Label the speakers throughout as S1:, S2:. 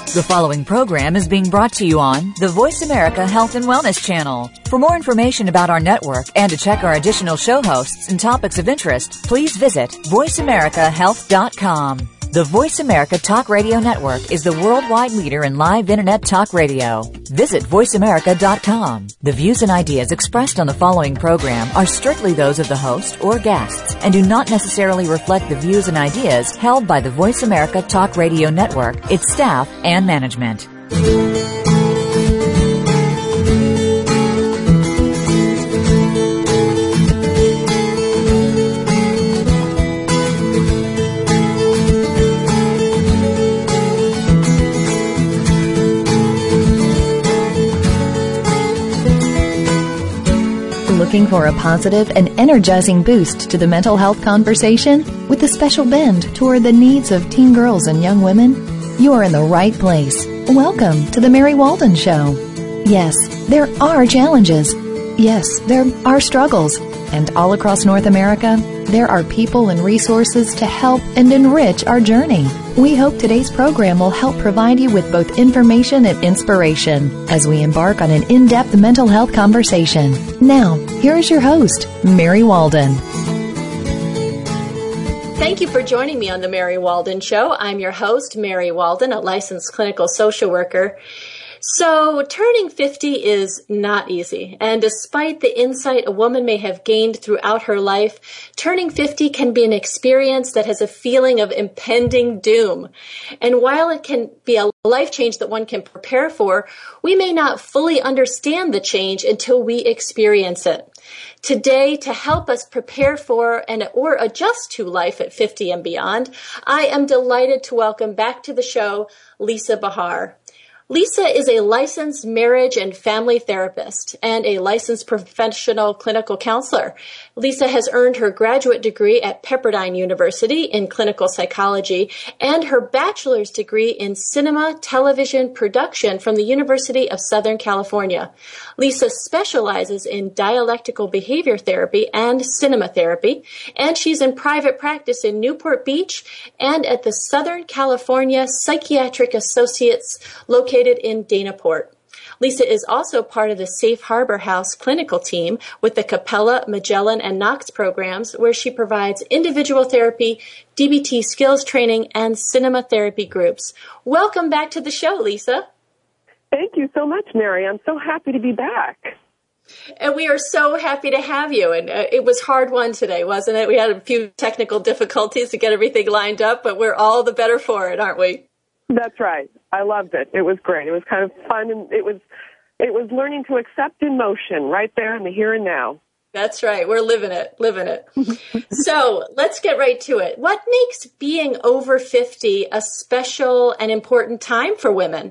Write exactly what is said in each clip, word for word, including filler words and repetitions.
S1: The following program is being brought to you on the Voice America Health and Wellness Channel. For more information about our network and to check our additional show hosts and topics of interest, please visit voice america health dot com. The Voice America Talk Radio Network is the worldwide leader in live Internet talk radio. Visit voice america dot com. The views and ideas expressed on the following program are strictly those of the host or guests and do not necessarily reflect the views and ideas held by the Voice America Talk Radio Network, its staff, and management.
S2: Looking for a positive and energizing boost to the mental health conversation with a special bend toward the needs of teen girls and young women? You are in the right place. Welcome to the Mary Walden Show. Yes, there are challenges. Yes, there are struggles. And all across North America, there are people and resources to help and enrich our journey. We hope today's program will help provide you with both information and inspiration as we embark on an in-depth mental health conversation. Now, here's your host, Mary Walden.
S3: Thank you for joining me on the Mary Walden Show. I'm your host, Mary Walden, a licensed clinical social worker. So turning fifty is not easy, and despite the insight a woman may have gained throughout her life, turning fifty can be an experience that has a feeling of impending doom. And while it can be a life change that one can prepare for, we may not fully understand the change until we experience it. Today, to help us prepare for and or adjust to life at fifty and beyond, I am delighted to welcome back to the show Lisa Bahar. Lisa is a licensed marriage and family therapist and a licensed professional clinical counselor. Lisa has earned her graduate degree at Pepperdine University in clinical psychology and her bachelor's degree in cinema television production from the University of Southern California. Lisa specializes in dialectical behavior therapy and cinema therapy, and she's in private practice in Newport Beach and at the Southern California Psychiatric Associates located in Danaport. Lisa is also part of the Safe Harbor House clinical team with the Capella, Magellan, and Knox programs, where she provides individual therapy, D B T skills training, and cinema therapy groups. Welcome back to the show, Lisa.
S4: Thank you so much, Mary. I'm so happy to be back.
S3: And we are so happy to have you. And uh, it was hard won today, wasn't it? We had a few technical difficulties to get everything lined up, but we're all the better for it, aren't we?
S4: That's right. I loved it. It was great. It was kind of fun, and it was it was learning to accept emotion right there in the here and now.
S3: That's right. We're living it, living it. So let's get right to it. What makes being over fifty a special and important time for women?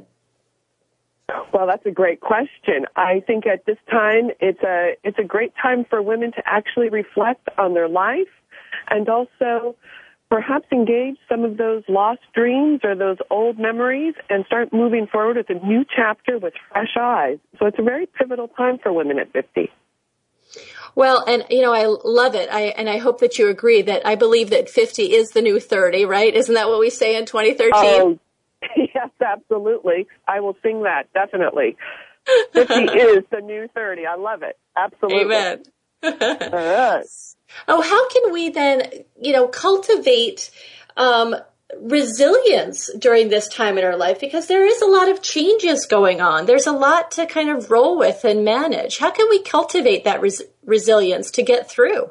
S4: Well, that's a great question. I think at this time it's a it's a great time for women to actually reflect on their life and also perhaps engage some of those lost dreams or those old memories and start moving forward with a new chapter with fresh eyes. So it's a very pivotal time for women at fifty.
S3: Well, and, you know, I love it. I, and I hope that you agree that I believe that fifty is the new thirty, right? Isn't that what we say in twenty thirteen?
S4: Oh, yes, absolutely. I will sing that, definitely. fifty is the new thirty. I love it. Absolutely.
S3: Amen.
S4: All right.
S3: Oh, how can we then, you know, cultivate um, resilience during this time in our life? Because there is a lot of changes going on. There's a lot to kind of roll with and manage. How can we cultivate that res- resilience to get through?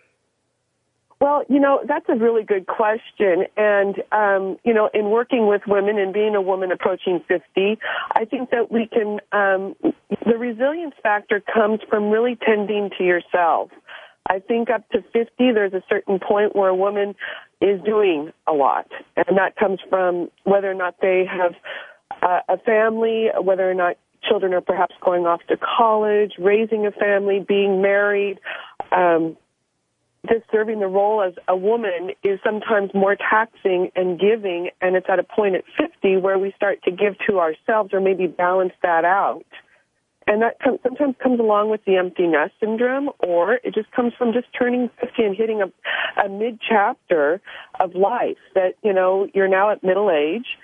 S4: Well, you know, that's a really good question. And, um, you know, in working with women and being a woman approaching fifty, I think that we can, um, the resilience factor comes from really tending to yourself. I think up to fifty, there's a certain point where a woman is doing a lot. And that comes from whether or not they have uh, a family, whether or not children are perhaps going off to college, raising a family, being married. Um, just serving the role as a woman is sometimes more taxing and giving, and it's at a point at fifty where we start to give to ourselves or maybe balance that out. And that com- sometimes comes along with the empty nest syndrome, or it just comes from just turning fifty and hitting a, a mid-chapter of life that, you know, you're now at middle age.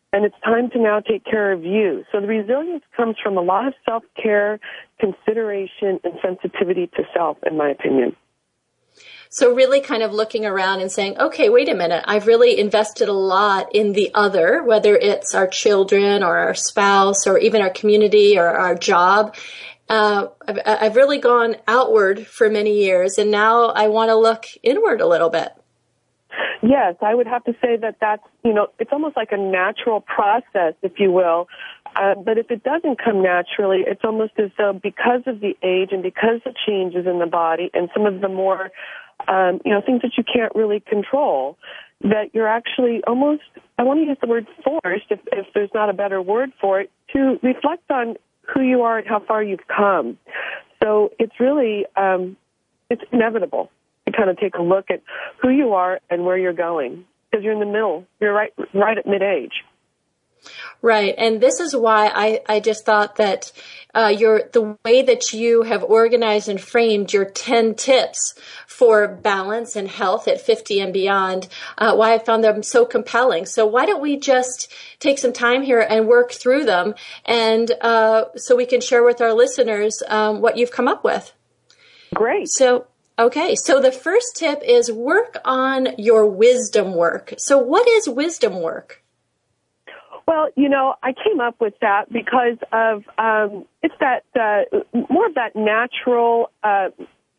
S4: And it's time to now take care of you. So the resilience comes from a lot of self-care, consideration, and sensitivity to self, in my opinion.
S3: So really kind of looking around and saying, okay, wait a minute, I've really invested a lot in the other, whether it's our children or our spouse or even our community or our job. Uh, I've, I've really gone outward for many years, and now I want to look inward a little bit.
S4: Yes, I would have to say that that's, you know, it's almost like a natural process, if you will. Uh, but if it doesn't come naturally, it's almost as though because of the age and because of changes in the body and some of the more, um, you know, things that you can't really control, that you're actually almost, I want to use the word forced, if, if there's not a better word for it, to reflect on who you are and how far you've come. So it's really, um, it's inevitable to kind of take a look at who you are and where you're going, because you're in the middle. You're right, right at mid-age.
S3: Right. And this is why I, I just thought that uh, your the way that you have organized and framed your ten tips for balance and health at fifty and beyond, uh, why I found them so compelling. So why don't we just take some time here and work through them, and uh, so we can share with our listeners um, what you've come up with.
S4: Great.
S3: So, okay. So the first tip is work on your wisdom work. So what is wisdom work?
S4: Well, you know, I came up with that because of, um, it's that, uh, more of that natural, uh,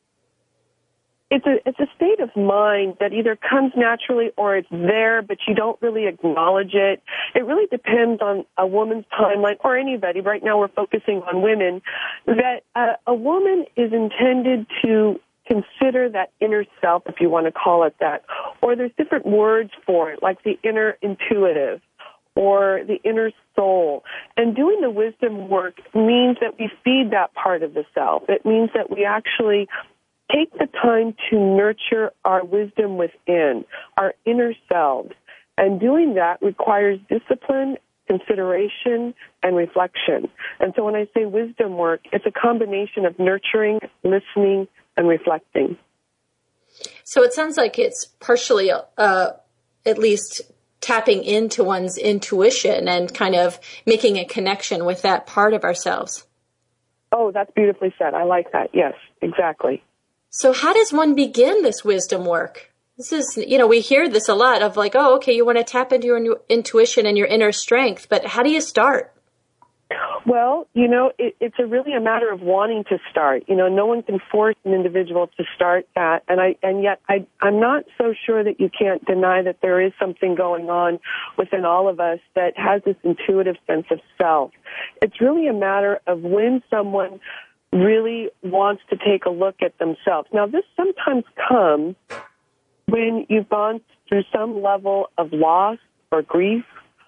S4: it's a, it's a state of mind that either comes naturally or it's there, but you don't really acknowledge it. It really depends on a woman's timeline or anybody. Right now we're focusing on women, that uh, a woman is intended to consider that inner self, if you want to call it that, or there's different words for it, like the inner intuitive, or the inner soul. And doing the wisdom work means that we feed that part of the self. It means that we actually take the time to nurture our wisdom within, our inner selves. And doing that requires discipline, consideration, and reflection. And so when I say wisdom work, it's a combination of nurturing, listening, and reflecting.
S3: So it sounds like it's partially, uh, at least, tapping into one's intuition and kind of making a connection with that part of ourselves.
S4: Oh, that's beautifully said. I like that. Yes, exactly.
S3: So how does one begin this wisdom work? This is, you know, we hear this a lot of like, oh, okay, you want to tap into your intuition and your inner strength, but how do you start?
S4: Well, you know, it, it's a really a matter of wanting to start. You know, no one can force an individual to start that, and I and yet I I'm not so sure that you can't deny that there is something going on within all of us that has this intuitive sense of self. It's really a matter of when someone really wants to take a look at themselves. Now, this sometimes comes when you've gone through some level of loss or grief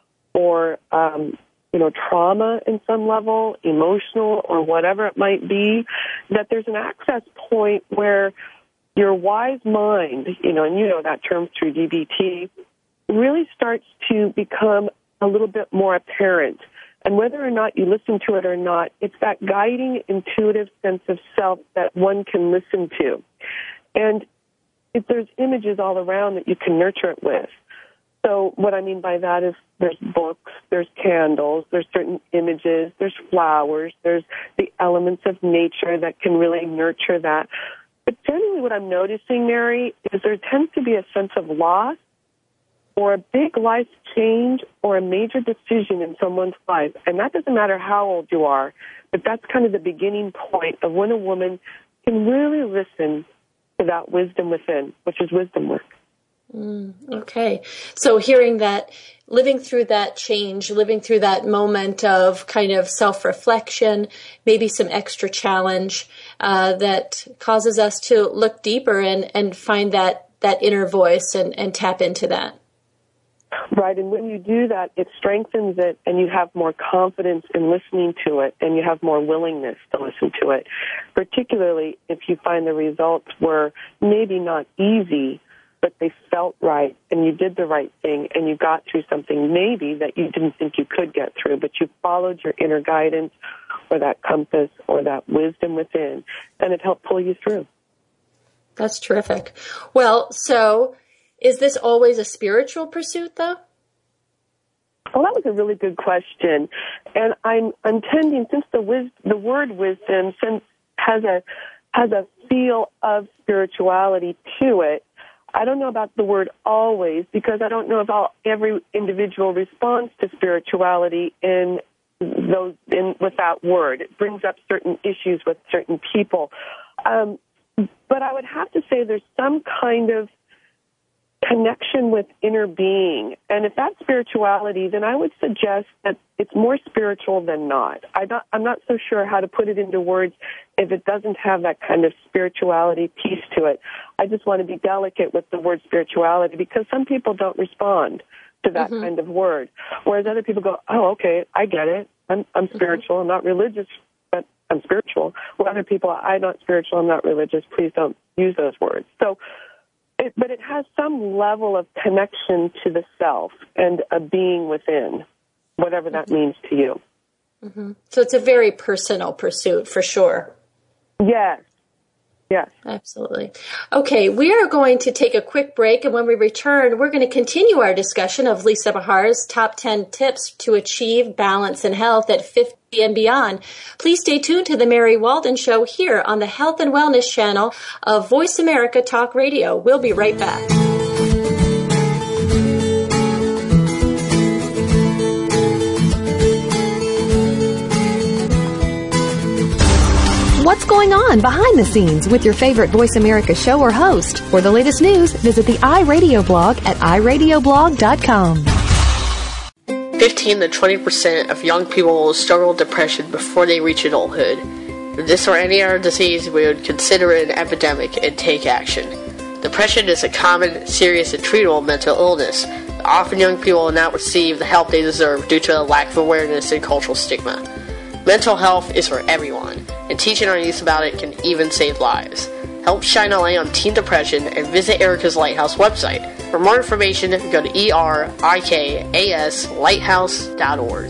S4: or um you know, trauma in some level, emotional or whatever it might be, that there's an access point where your wise mind, you know, and you know that term through D B T, really starts to become a little bit more apparent. And whether or not you listen to it or not, it's that guiding, intuitive sense of self that one can listen to. And if there's images all around that you can nurture it with. So what I mean by that is there's books, there's candles, there's certain images, there's flowers, there's the elements of nature that can really nurture that. But generally what I'm noticing, Mary, is there tends to be a sense of loss or a big life change or a major decision in someone's life. And that doesn't matter how old you are, but that's kind of the beginning point of when a woman can really listen to that wisdom within, which is wisdom work.
S3: Mm, okay. So hearing that, living through that change, living through that moment of kind of self-reflection, maybe some extra challenge uh, that causes us to look deeper and, and find that, that inner voice and, and tap into that.
S4: Right, and when you do that, it strengthens it, and you have more confidence in listening to it, and you have more willingness to listen to it, particularly if you find the results were maybe not easy, but they felt right, and you did the right thing, and you got through something maybe that you didn't think you could get through, but you followed your inner guidance or that compass or that wisdom within, and it helped pull you through.
S3: That's terrific. Well, so is this always a spiritual pursuit, though?
S4: Well, that was a really good question, and I'm I'm tending since the wis- the word wisdom since has a has a feel of spirituality to it. I don't know about the word always, because I don't know if all, every individual responds to spirituality in those in with that word. It brings up certain issues with certain people, um, but I would have to say there's some kind of connection with inner being. And if that's spirituality, then I would suggest that it's more spiritual than not. I not I'm not so sure how to put it into words if it doesn't have that kind of spirituality piece to it. I just want to be delicate with the word spirituality, because some people don't respond to that mm-hmm. kind of word, whereas other people go, oh, okay, I get it. I'm, I'm spiritual. I'm not religious, but I'm spiritual. Well, other people, I'm not spiritual. I'm not religious. Please don't use those words. So, It, but it has some level of connection to the self and a being within, whatever that mm-hmm. means to you.
S3: Mm-hmm. So it's a very personal pursuit, for sure.
S4: Yes. Yes.
S3: Absolutely. Okay, we are going to take a quick break, and when we return, we're going to continue our discussion of Lisa Bahar's top ten tips to achieve balance and health at fifty and beyond. Please stay tuned to The Mary Walden Show here on the Health and Wellness channel of Voice America Talk Radio. We'll be right back.
S2: What's going on behind the scenes with your favorite Voice America show or host? For the latest news, visit the iRadio blog at i radio blog dot com.
S5: fifteen to twenty percent of young people will struggle with depression before they reach adulthood. If this were any other disease, we would consider it an epidemic and take action. Depression is a common, serious, and treatable mental illness. Often young people will not receive the help they deserve due to a lack of awareness and cultural stigma. Mental health is for everyone, and teaching our youth about it can even save lives. Help shine a light on teen depression and visit Erica's Lighthouse website. For more information, go to E R I K A S lighthouse dot org.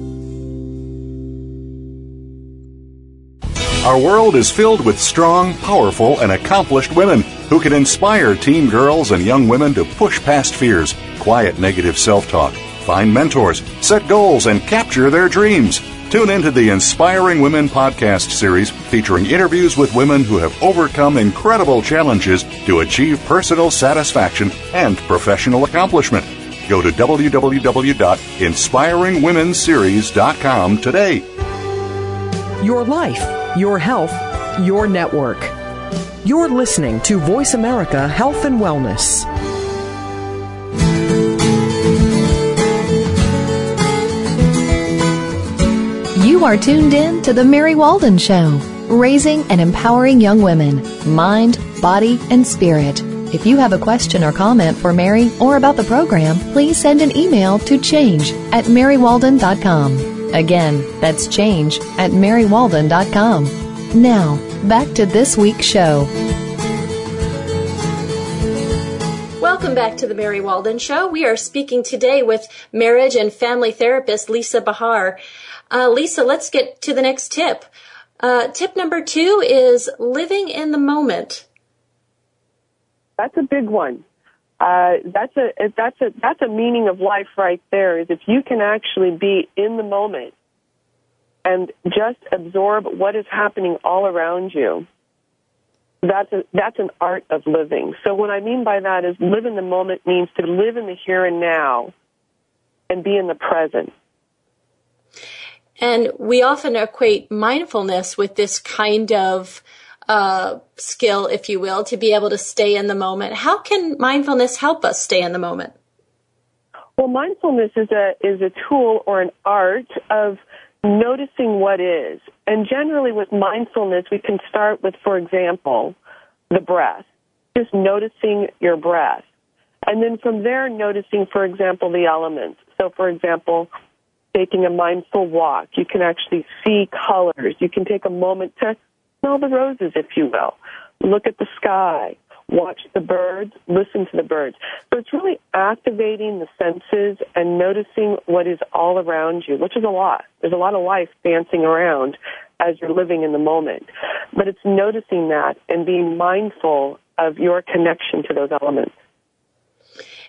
S6: Our world is filled with strong, powerful, and accomplished women who can inspire teen girls and young women to push past fears, quiet negative self-talk, find mentors, set goals, and capture their dreams. Tune into the Inspiring Women podcast series featuring interviews with women who have overcome incredible challenges to achieve personal satisfaction and professional accomplishment. Go to w w w dot inspiring women series dot com today.
S7: Your life, your health, your network. You're listening to Voice America Health and Wellness.
S2: You are tuned in to The Mary Walden Show, raising and empowering young women, mind, body, and spirit. If you have a question or comment for Mary or about the program, please send an email to change at mary walden dot com. Again, that's change at mary walden dot com. Now, back to this week's show.
S3: Welcome back to the Mary Walden Show. We are speaking today with marriage and family therapist Lisa Bahar. Uh, Lisa, let's get to the next tip. Uh, tip number two is living in the moment.
S4: That's a big one. Uh, that's a that's a that's a meaning of life right there. Is if you can actually be in the moment and just absorb what is happening all around you. That's a, that's an art of living. So what I mean by that is live in the moment means to live in the here and now and be in the present.
S3: And we often equate mindfulness with this kind of uh, skill, if you will, to be able to stay in the moment. How can mindfulness help us stay in the moment?
S4: Well, mindfulness is a is a tool or an art of noticing what is. And generally with mindfulness, we can start with, for example, the breath, just noticing your breath. And then from there, noticing, for example, the elements. So, for example, taking a mindful walk, you can actually see colors. You can take a moment to smell the roses, if you will. Look at the sky. Watch the birds. Listen to the birds. So it's really activating the senses and noticing what is all around you, which is a lot. There's a lot of life dancing around as you're living in the moment. But it's noticing that and being mindful of your connection to those elements.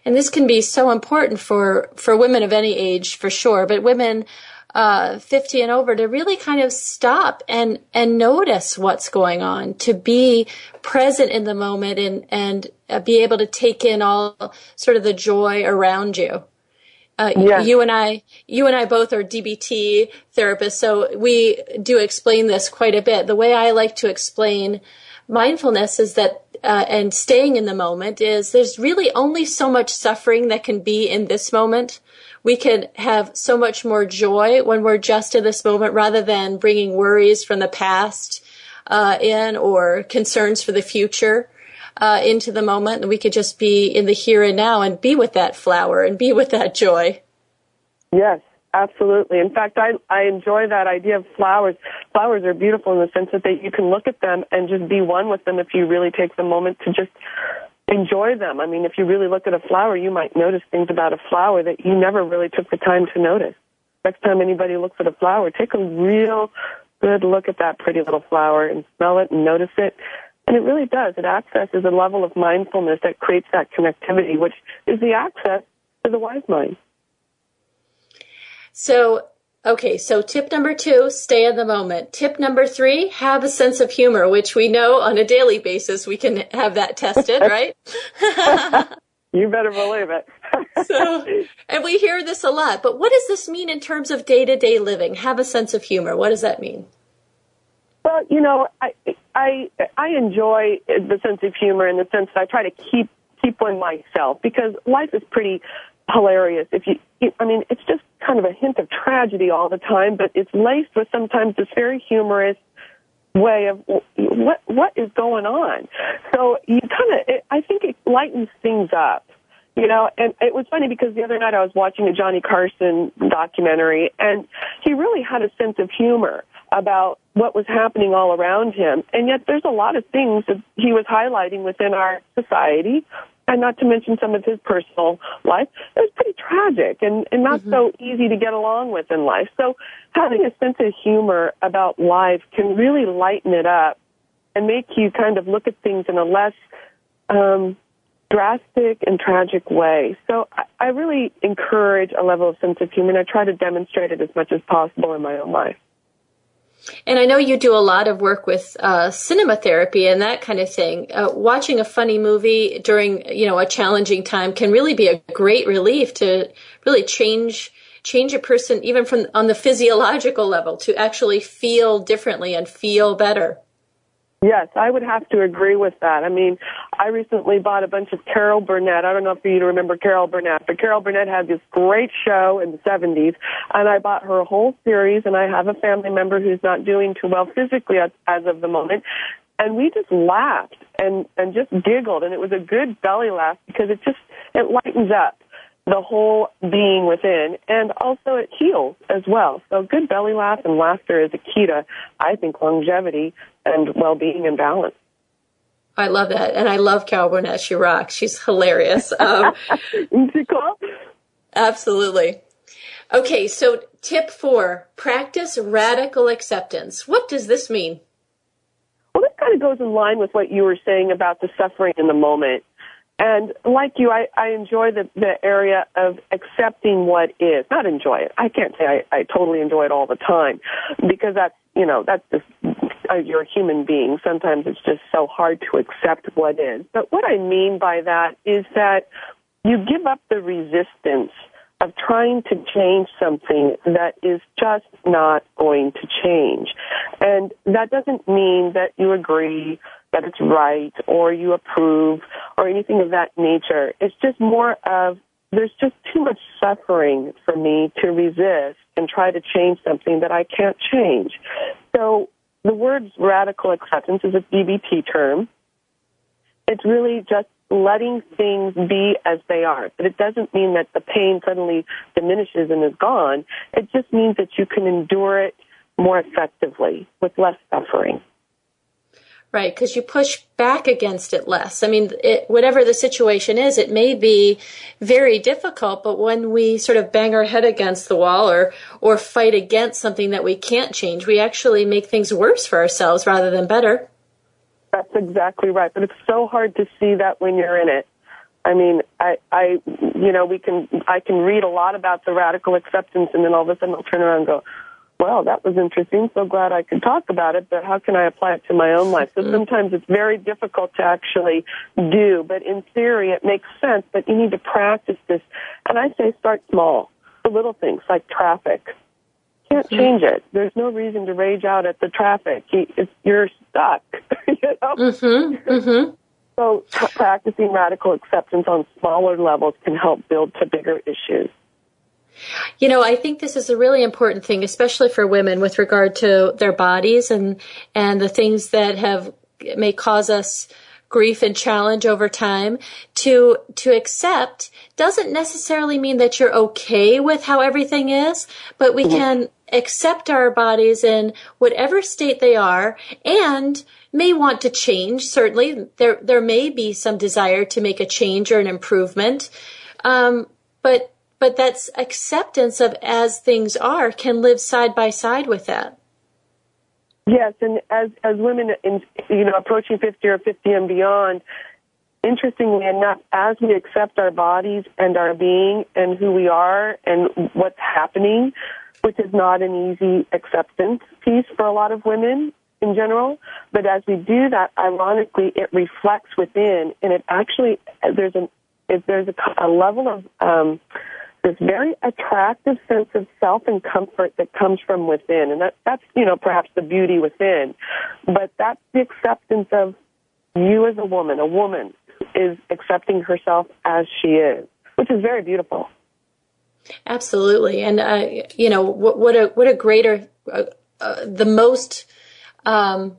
S3: and this can be so important for, for women of any age for sure, but women uh, fifty and over to really kind of stop and, and notice what's going on, to be present in the moment and, and uh, be able to take in all sort of the joy around you. Uh, yes. You and I, you and I both are D B T therapists, so we do explain this quite a bit. The way I like to explain mindfulness is that, uh, and staying in the moment is there's really only so much suffering that can be in this moment. We can have so much more joy when we're just in this moment rather than bringing worries from the past uh, in or concerns for the future uh, into the moment. And we could just be in the here and now and be with that flower and be with that joy.
S4: Yes, absolutely. In fact, I, I enjoy that idea of flowers. Flowers are beautiful in the sense that they, you can look at them and just be one with them if you really take the moment to just enjoy them. I mean, if you really look at a flower, you might notice things about a flower that you never really took the time to notice. Next time anybody looks at a flower, take a real good look at that pretty little flower and smell it and notice it. And it really does. It accesses a level of mindfulness that creates that connectivity, which is the access to the wise mind.
S3: So, okay, so tip number two, stay in the moment. Tip number three, have a sense of humor, which we know on a daily basis we can have that tested, right?
S4: You better believe it.
S3: So, and we hear this a lot, but what does this mean in terms of day-to-day living? Have a sense of humor. What does that mean?
S4: Well, you know, I I I enjoy the sense of humor in the sense that I try to keep keep one myself, because life is pretty hilarious. If you, I mean, it's just kind of a hint of tragedy all the time, but it's laced with sometimes this very humorous way of what what is going on. So you kind of, I think it lightens things up, you know. And it was funny because the other night I was watching a Johnny Carson documentary, and he really had a sense of humor about what was happening all around him. And yet there's a lot of things that he was highlighting within our society, and not to mention some of his personal life. It was pretty tragic and, and not mm-hmm. so easy to get along with in life. So having a sense of humor about life can really lighten it up and make you kind of look at things in a less um, drastic and tragic way. So I, I really encourage a level of sense of humor, and I try to demonstrate it as much as possible in my own life.
S3: And I know you do a lot of work with uh, cinema therapy and that kind of thing. Uh, watching a funny movie during, you know, a challenging time can really be a great relief to really change change a person, even from on the physiological level, to actually feel differently and feel better.
S4: Yes, I would have to agree with that. I mean, I recently bought a bunch of Carol Burnett. I don't know if you remember Carol Burnett, but Carol Burnett had this great show in the seventies, and I bought her a whole series, and I have a family member who's not doing too well physically as, as of the moment, and we just laughed and, and just giggled, and it was a good belly laugh because it just, it lightens up the whole being within, and also it heals as well. So good belly laugh and laughter is a key to, I think, longevity and well-being and balance.
S3: I love that, and I love Carol Burnett. She rocks. She's hilarious. Um,
S4: Isn't she cool?
S3: Absolutely. Okay, so tip four, practice radical acceptance. What does this mean?
S4: Well, this kind of goes in line with what you were saying about the suffering in the moment. And like you, I, I enjoy the, the area of accepting what is. Not enjoy it. I can't say I, I totally enjoy it all the time, because that's, you know, that's just, uh, you're a human being. Sometimes it's just so hard to accept what is. But what I mean by that is that you give up the resistance of trying to change something that is just not going to change. And that doesn't mean that you agree that it's right or you approve or anything of that nature. It's just more of, there's just too much suffering for me to resist and try to change something that I can't change. So the word radical acceptance is a D B T term. It's really just letting things be as they are. But it doesn't mean that the pain suddenly diminishes and is gone. It just means that you can endure it more effectively with less suffering.
S3: Right, because you push back against it less. I mean, it, whatever the situation is, it may be very difficult, but when we sort of bang our head against the wall or, or fight against something that we can't change, we actually make things worse for ourselves rather than better.
S4: That's exactly right, but it's so hard to see that when you're in it. I mean, I, I, you know, we can, I can read a lot about the radical acceptance, and then all of a sudden I'll turn around and go, well, that was interesting. So glad I could talk about it, but how can I apply it to my own life? So sometimes it's very difficult to actually do, but in theory it makes sense, but you need to practice this. And I say start small. The little things like traffic. Can't change it. There's no reason to rage out at the traffic. You're stuck, you know?
S3: Mm-hmm. Mm-hmm.
S4: So practicing radical acceptance on smaller levels can help build to bigger issues.
S3: You know, I think this is a really important thing, especially for women with regard to their bodies and, and the things that have, may cause us grief and challenge over time. To, to accept doesn't necessarily mean that you're okay with how everything is, but we mm-hmm. can accept our bodies in whatever state they are and may want to change. Certainly there, there may be some desire to make a change or an improvement. Um, but, but that's acceptance of as things are can live side by side with that.
S4: Yes. And as, as women in, you know, approaching fifty or fifty and beyond, interestingly enough, as we accept our bodies and our being and who we are and what's happening, which is not an easy acceptance piece for a lot of women in general. But as we do that, ironically, it reflects within, and it actually, there's, an, it, there's a, a level of um, this very attractive sense of self and comfort that comes from within. And that, that's, you know, perhaps the beauty within. But that's the acceptance of you as a woman. A woman is accepting herself as she is, which is very beautiful.
S3: Absolutely. And, uh, you know, what, what a, what a greater, uh, uh, the most, um,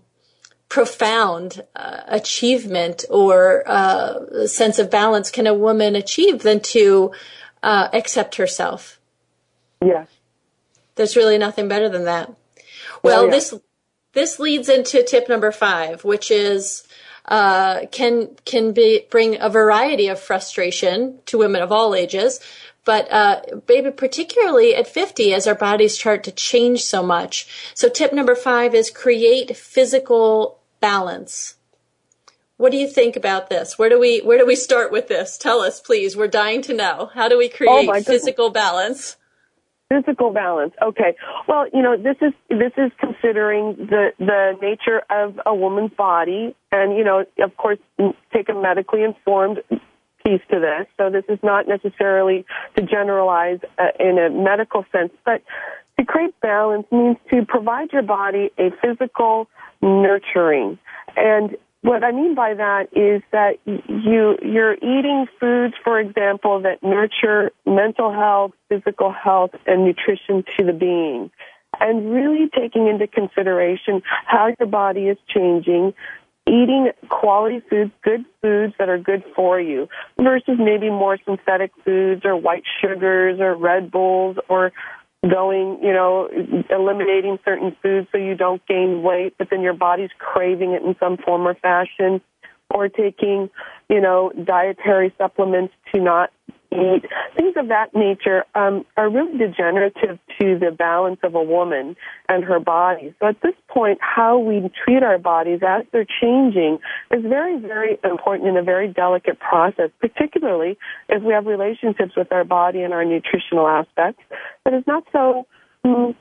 S3: profound, uh, achievement or, uh, sense of balance can a woman achieve than to, uh, accept herself.
S4: Yes.
S3: There's really nothing better than that. Well,
S4: oh, yeah.
S3: this, this leads into tip number five, which is, uh, can, can be, bring a variety of frustration to women of all ages. But, uh, baby, particularly at fifty, as our bodies start to change so much. So tip number five is create physical balance. What do you think about this? Where do we, where do we start with this? Tell us, please. We're dying to know. How do we create
S4: oh
S3: physical balance?
S4: Physical balance. Okay. Well, you know, this is, this is considering the, the nature of a woman's body and, you know, of course, take a medically informed piece to this. So this is not necessarily to generalize uh, in a medical sense, but to create balance means to provide your body a physical nurturing. And what I mean by that is that you, you're eating foods, for example, that nurture mental health, physical health, and nutrition to the being. And really taking into consideration how your body is changing, eating quality foods, good foods that are good for you, versus maybe more synthetic foods or white sugars or Red Bulls or going, you know, eliminating certain foods so you don't gain weight, but then your body's craving it in some form or fashion, or taking, you know, dietary supplements to not eat. Things of that nature um, are really degenerative to the balance of a woman and her body. So at this point, how we treat our bodies as they're changing is very, very important and a very delicate process, particularly as we have relationships with our body and our nutritional aspects that is not so, um,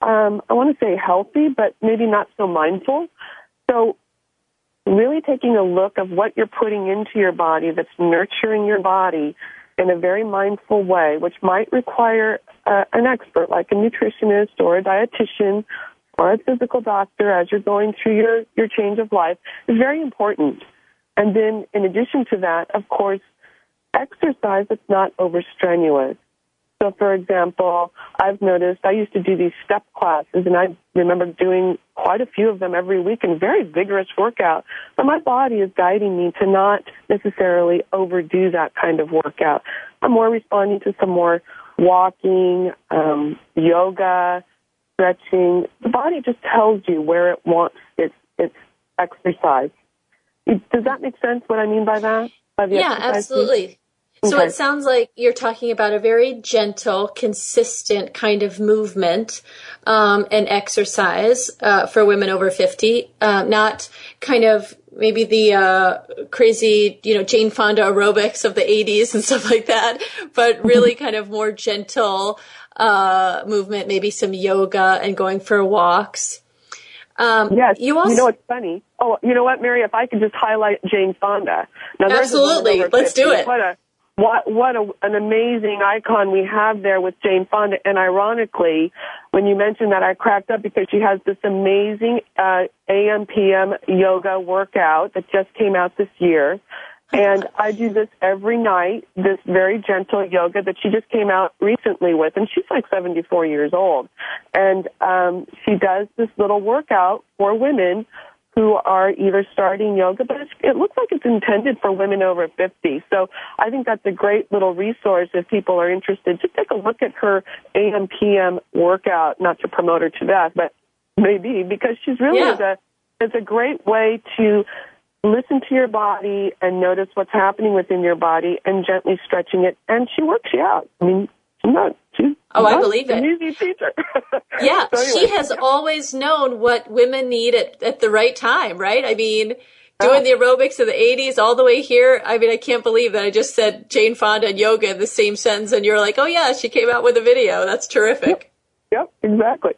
S4: I want to say healthy, but maybe not so mindful. So really taking a look of what you're putting into your body that's nurturing your body in a very mindful way, which might require uh, an expert like a nutritionist or a dietitian or a physical doctor as you're going through your, your change of life, is very important. And then in addition to that, of course, exercise that's not overstrenuous. So, for example, I've noticed I used to do these step classes, and I remember doing quite a few of them every week and very vigorous workout. But my body is guiding me to not necessarily overdo that kind of workout. I'm more responding to some more walking, um, yoga, stretching. The body just tells you where it wants its its exercise. Does that make sense, what I mean by that? By the
S3: yeah,
S4: exercise
S3: absolutely.
S4: piece?
S3: So
S4: Okay.
S3: it sounds like you're talking about a very gentle, consistent kind of movement um, and exercise uh, for women over fifty, uh, not kind of maybe the uh, crazy, you know, Jane Fonda aerobics of the eighties and stuff like that, but really kind of more gentle uh, movement, maybe some yoga and going for walks. Um,
S4: Yes,
S3: you,
S4: you,
S3: also,
S4: know it's funny. Oh, you know what, Mary? If I could just highlight Jane Fonda. Now, there's a woman
S3: Absolutely.
S4: over
S3: Let's do
S4: fifty.
S3: it.
S4: What a what what a, an amazing icon we have there with Jane Fonda. And ironically, when you mentioned that, I cracked up because she has this amazing uh, A M P M yoga workout that just came out this year. And I do this every night, this very gentle yoga that she just came out recently with, and she's like seventy-four years old. And um, she does this little workout for women who are either starting yoga, but it's, it looks like it's intended for women over fifty. So I think that's a great little resource if people are interested. Just take a look at her A M P M workout, not to promote her to death, but maybe, because she's really
S3: Yeah.
S4: is a, it's a great way to listen to your body and notice what's happening within your body and gently stretching it. And she works you out. I mean, she's not, she's
S3: Oh, I
S4: not
S3: believe
S4: an
S3: it.
S4: easy teacher.
S3: Yeah,
S4: So anyway,
S3: she has always known what women need at, at the right time, right? I mean, doing the aerobics of the eighties all the way here. I mean, I can't believe that I just said Jane Fonda and yoga in the same sentence, and you're like, oh, yeah, she came out with a video. That's terrific.
S4: Yep, exactly.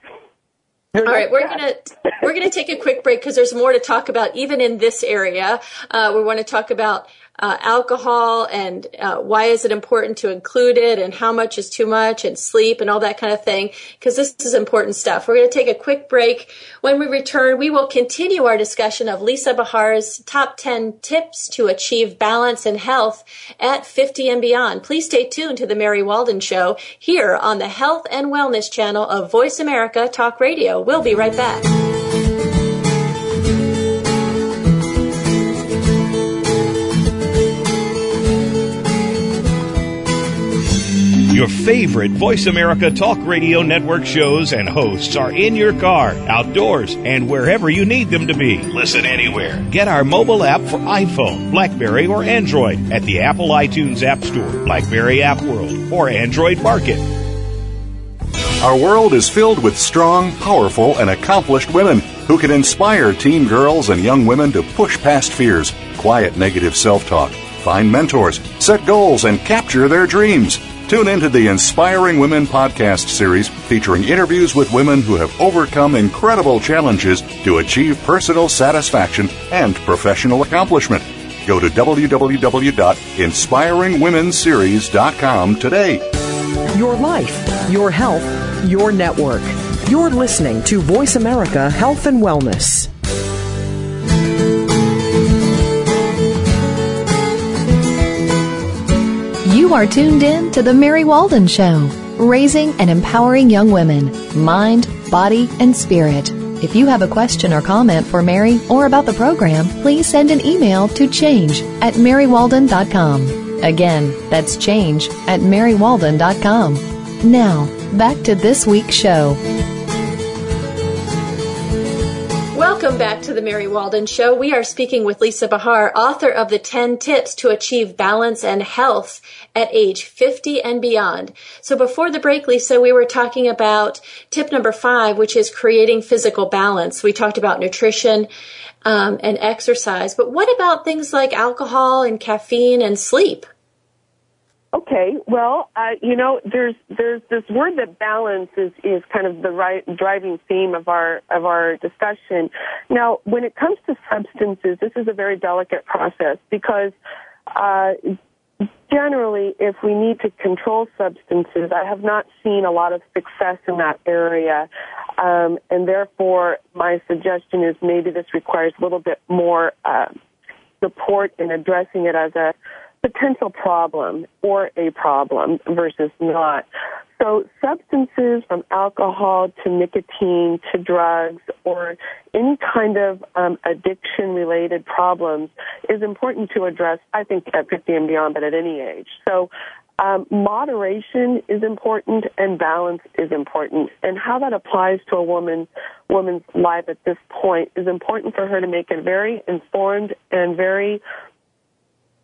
S3: All right, we're gonna we're gonna take a quick break because there's more to talk about even in this area. Uh, we want to talk about uh, alcohol and uh, why is it important to include it and how much is too much and sleep and all that kind of thing, because this is important stuff. We're going to take a quick break. When we return, we will continue our discussion of Lisa Bahar's top ten tips to achieve balance and health at fifty and beyond. Please stay tuned to the Mary Walden Show here on the Health and Wellness channel of Voice America Talk Radio. We'll be right back.
S8: Your favorite Voice America Talk Radio Network shows and hosts are in your car, outdoors, and wherever you need them to be. Listen anywhere. Get our mobile app for iPhone, BlackBerry, or Android at the Apple iTunes App Store, BlackBerry App World, or Android Market.
S6: Our world is filled with strong, powerful, and accomplished women who can inspire teen girls and young women to push past fears, quiet negative self-talk, find mentors, set goals, and capture their dreams. Tune into the Inspiring Women podcast series featuring interviews with women who have overcome incredible challenges to achieve personal satisfaction and professional accomplishment. Go to w w w dot inspiring women series dot com today.
S7: Your life, your health, your network. You're listening to Voice America Health and Wellness.
S2: You are tuned in to The Mary Walden Show, raising and empowering young women, mind, body, and spirit. If you have a question or comment for Mary or about the program, please send an email to change at mary walden dot com. Again, that's change at mary walden dot com. Now, back to this week's show.
S3: Welcome back to the Mary Walden Show. We are speaking with Lisa Bahar, author of the ten Tips to Achieve Balance and Health at age fifty and beyond. So before the break, Lisa, we were talking about tip number five, which is creating physical balance. We talked about nutrition um, and exercise, but what about things like alcohol and caffeine and sleep?
S4: Okay, well, uh, you know, there's there's this word that balance is, is kind of the right driving theme of our of our discussion. Now, when it comes to substances, this is a very delicate process because uh, generally, if we need to control substances, I have not seen a lot of success in that area, um, and therefore, my suggestion is maybe this requires a little bit more uh, support in addressing it as a potential problem or a problem versus not. So substances from alcohol to nicotine to drugs or any kind of um, addiction-related problems is important to address, I think, at fifty and beyond, but at any age. So um, moderation is important and balance is important. And how that applies to a woman, woman's life at this point is important for her to make a very informed and very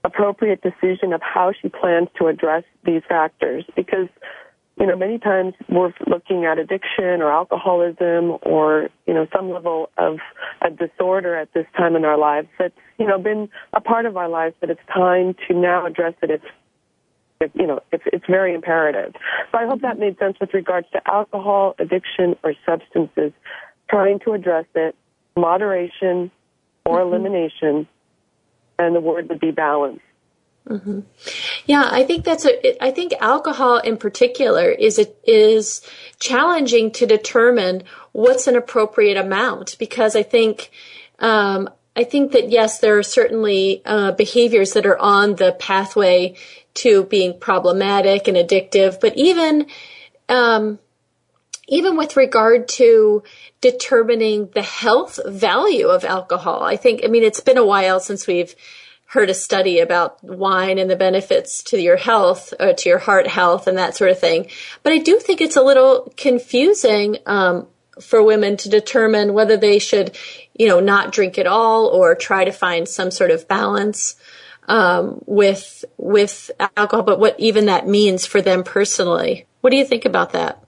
S4: appropriate decision of how she plans to address these factors. Because, you know, many times we're looking at addiction or alcoholism or, you know, some level of a disorder at this time in our lives that's, you know, been a part of our lives, but it's time to now address it. It's, it, you know, it's, it's very imperative. So I hope that made sense with regards to alcohol, addiction, or substances. Trying to address it, moderation or mm-hmm. elimination, and the word would be balance.
S3: Mm-hmm. Yeah, I think that's a, I think alcohol in particular is, a, is challenging to determine what's an appropriate amount, because I think, um, I think that yes, there are certainly, uh, behaviors that are on the pathway to being problematic and addictive, but even, um, even with regard to determining the health value of alcohol, I think, I mean, it's been a while since we've heard a study about wine and the benefits to your health, or to your heart health and that sort of thing. But I do think it's a little confusing um, for women to determine whether they should, you know, not drink at all or try to find some sort of balance um, with with alcohol, but what even that means for them personally. What do you think about that?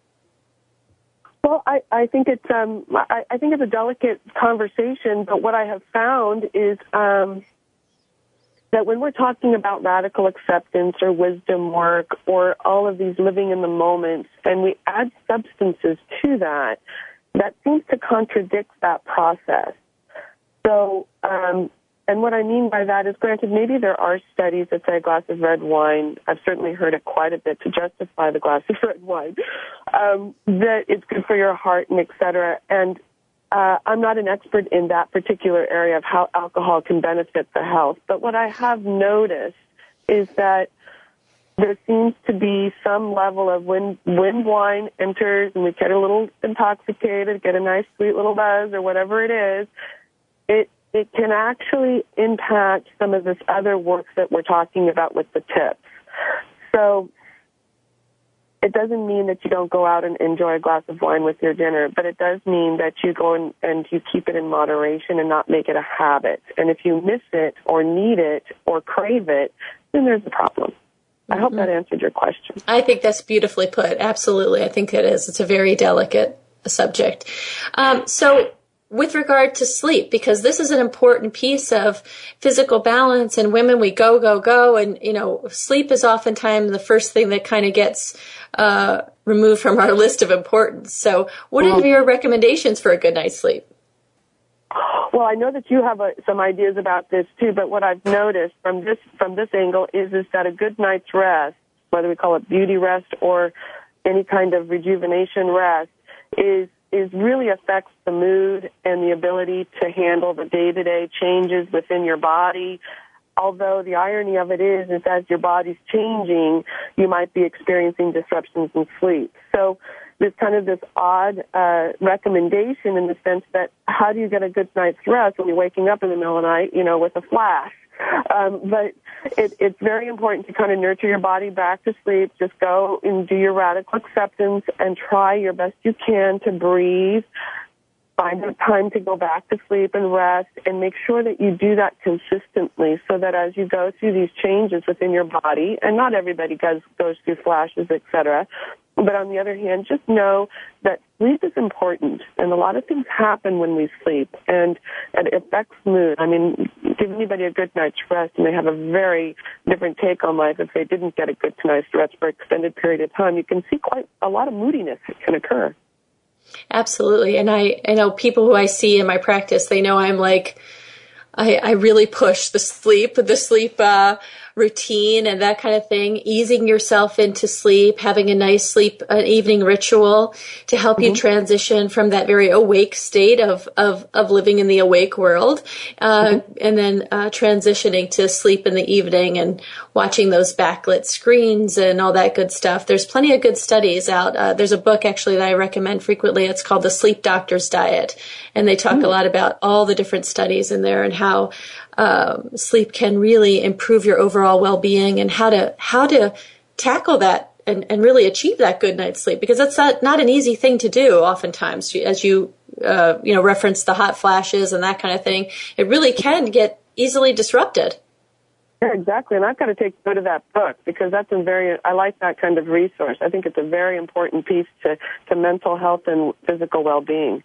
S4: Well, I, I think it's um, I, I think it's a delicate conversation, but what I have found is um, that when we're talking about radical acceptance or wisdom work or all of these living in the moment, and we add substances to that, that seems to contradict that process. So, um, and what I mean by that is, granted, maybe there are studies that say a glass of red wine, I've certainly heard it quite a bit to justify the glass of red wine, um, that it's good for your heart and et cetera. And Uh, I'm not an expert in that particular area of how alcohol can benefit the health, but what I have noticed is that there seems to be some level of when when wine enters and we get a little intoxicated, get a nice sweet little buzz or whatever it is, it it can actually impact some of this other work that we're talking about with the tips. So it doesn't mean that you don't go out and enjoy a glass of wine with your dinner, but it does mean that you go in and you keep it in moderation and not make it a habit. And if you miss it or need it or crave it, then there's a problem. I mm-hmm. hope that answered your question.
S3: I think that's beautifully put. Absolutely. I think it is. It's a very delicate subject. Um, so with regard to sleep, because this is an important piece of physical balance, and women, we go, go, go, and, you know, sleep is oftentimes the first thing that kind of gets uh removed from our list of importance. So what are your recommendations for a good night's sleep?
S4: Well, I know that you have a, some ideas about this too, but what I've noticed from this from this angle is is that a good night's rest, whether we call it beauty rest or any kind of rejuvenation rest, is is really affects the mood and the ability to handle the day-to-day changes within your body. Although the irony of it is, is as your body's changing, you might be experiencing disruptions in sleep. So there's kind of this odd uh, recommendation in the sense that how do you get a good night's rest when you're waking up in the middle of the night, you know, with a flash? Um, but it, it's very important to kind of nurture your body back to sleep. Just go and do your radical acceptance and try your best you can to breathe. Find a time to go back to sleep and rest, and make sure that you do that consistently so that as you go through these changes within your body, and not everybody goes, goes through flashes, et cetera, but on the other hand, just know that sleep is important, and a lot of things happen when we sleep, and, and it affects mood. I mean, give anybody a good night's rest, and they have a very different take on life if they didn't get a good night's rest for an extended period of time. You can see quite a lot of moodiness that can occur.
S3: Absolutely. And I, I know people who I see in my practice, they know I'm like, I, I really push the sleep, the sleep uh, routine and that kind of thing, easing yourself into sleep, having a nice sleep, an evening ritual to help mm-hmm. you transition from that very awake state of, of, of living in the awake world, uh, mm-hmm. and then uh, transitioning to sleep in the evening and watching those backlit screens and all that good stuff. There's plenty of good studies out. Uh, there's a book actually that I recommend frequently. It's called The Sleep Doctor's Diet, and they talk mm-hmm. a lot about all the different studies in there and how Um, sleep can really improve your overall well-being, and how to how to tackle that and, and really achieve that good night's sleep, because that's not, not an easy thing to do oftentimes. As you uh, you know reference the hot flashes and that kind of thing, it really can get easily disrupted.
S4: Yeah, exactly. And I've got to take note of that book because that's a very, I like that kind of resource. I think it's a very important piece to, to mental health and physical well-being.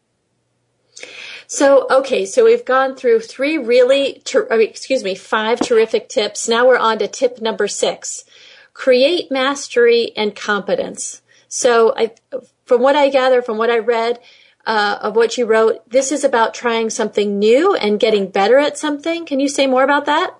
S3: So, okay, so we've gone through three really, ter- I mean, excuse me, five terrific tips. Now we're on to tip number six, create mastery and competence. So I, from what I gather, from what I read uh, of what you wrote, this is about trying something new and getting better at something. Can you say more about that?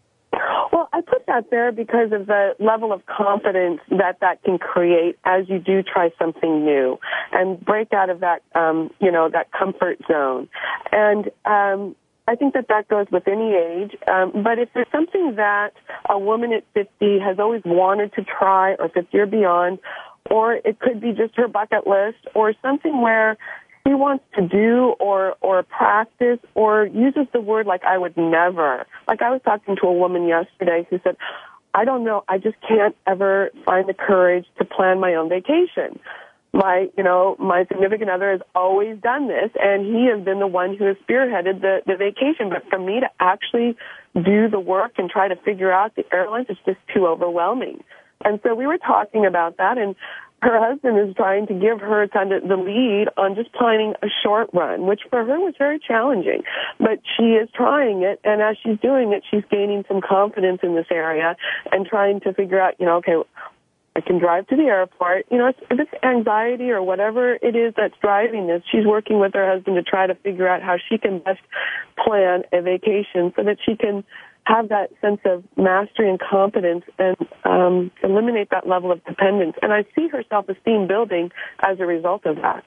S4: Well, I put that there because of the level of confidence that that can create as you do try something new and break out of that, um, you know, that comfort zone. And um, I think that that goes with any age. Um, but if there's something that a woman at fifty has always wanted to try, or fifty or beyond, or it could be just her bucket list, or something where he wants to do or or practice or uses the word like I would never. Like I was talking to a woman yesterday who said, I don't know, I just can't ever find the courage to plan my own vacation. My, you know, my significant other has always done this, and he has been the one who has spearheaded the, the vacation. But for me to actually do the work and try to figure out the airlines, it's just too overwhelming. And so we were talking about that, and her husband is trying to give her kind of the lead on just planning a short run, which for her was very challenging. But she is trying it, and as she's doing it, she's gaining some confidence in this area and trying to figure out, you know, okay, I can drive to the airport. You know, if it's anxiety or whatever it is that's driving this, she's working with her husband to try to figure out how she can best plan a vacation so that she can have that sense of mastery and competence and um, eliminate that level of dependence. And I see her self-esteem building as a result of that.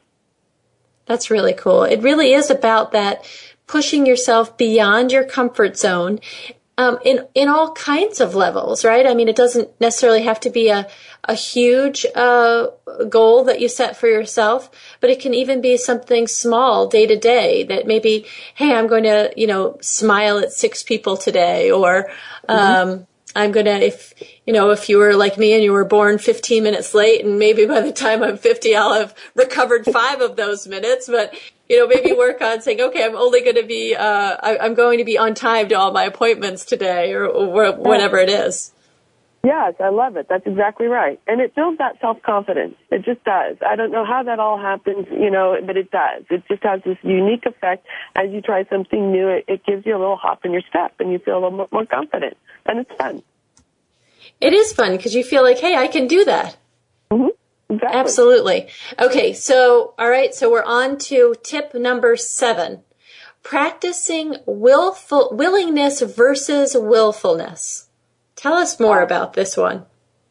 S3: That's really cool. It really is about that pushing yourself beyond your comfort zone um, in in all kinds of levels, right? I mean, it doesn't necessarily have to be a, a huge uh, goal that you set for yourself, but it can even be something small day to day that maybe, hey, I'm going to, you know, smile at six people today, or um, mm-hmm. I'm going to, if, you know, if you were like me and you were born fifteen minutes late, and maybe by the time I'm fifty, I'll have recovered five of those minutes, but, you know, maybe work on saying, okay, I'm only going to be, uh, I, I'm going to be on time to all my appointments today, or, or whatever it is.
S4: Yes, I love it. That's exactly right. And it builds that self-confidence. It just does. I don't know how that all happens, you know, but it does. It just has this unique effect. As you try something new, it, it gives you a little hop in your step, and you feel a little more confident. And it's fun.
S3: It is fun because you feel like, hey, I can do that.
S4: Mm-hmm. Exactly.
S3: Absolutely. Okay, so, all right, so we're on to tip number seven. Practicing willful, willingness versus willfulness. Tell us more about this one.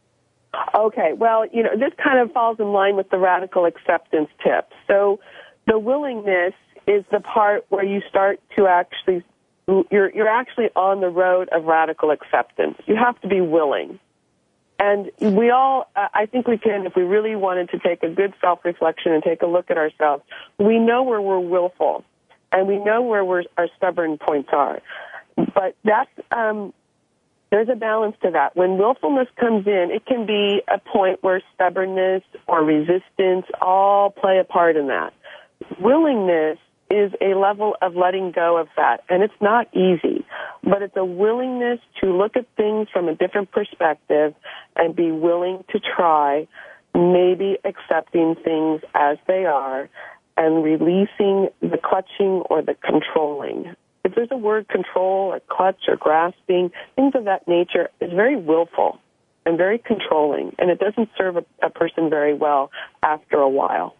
S4: Okay, well, you know, this kind of falls in line with the radical acceptance tip. So the willingness is the part where you start to actually, you're, you're actually on the road of radical acceptance. You have to be willing. And we all, uh, I think we can, if we really wanted to take a good self-reflection and take a look at ourselves, we know where we're willful, and we know where we're, our stubborn points are. But that's, um, there's a balance to that. When willfulness comes in, it can be a point where stubbornness or resistance all play a part in that. Willingness is a level of letting go of that, and it's not easy, but it's a willingness to look at things from a different perspective and be willing to try, maybe accepting things as they are and releasing the clutching or the controlling. If there's a word control or clutch or grasping, things of that nature is very willful and very controlling, and it doesn't serve a, a person very well after a while.